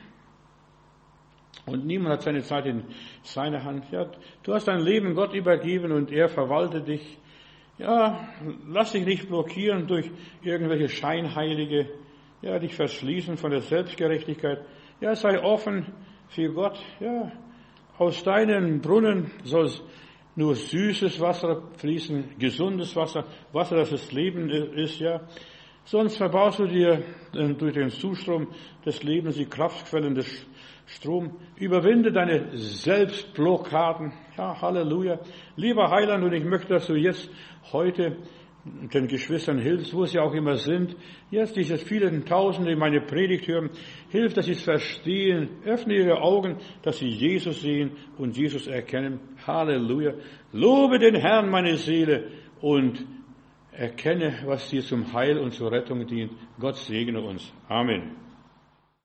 Und niemand hat seine Zeit in seiner Hand. Ja, du hast dein Leben Gott übergeben und er verwaltet dich. Ja, lass dich nicht blockieren durch irgendwelche Scheinheilige, ja, dich verschließen von der Selbstgerechtigkeit. Ja, sei offen für Gott. Ja, aus deinen Brunnen soll nur süßes Wasser fließen, gesundes Wasser, Wasser, das das Leben ist, ja. Sonst verbaust du dir durch den Zustrom des Lebens die Kraftquellen des Stroms. Überwinde deine Selbstblockaden. Ja, Halleluja. Lieber Heiland, und ich möchte, dass du jetzt heute den Geschwistern hilfst, wo sie auch immer sind. Jetzt diese vielen Tausende, die meine Predigt hören, hilf, dass sie es verstehen. Öffne ihre Augen, dass sie Jesus sehen und Jesus erkennen. Halleluja. Lobe den Herrn, meine Seele, und erkenne, was dir zum Heil und zur Rettung dient. Gott segne uns. Amen.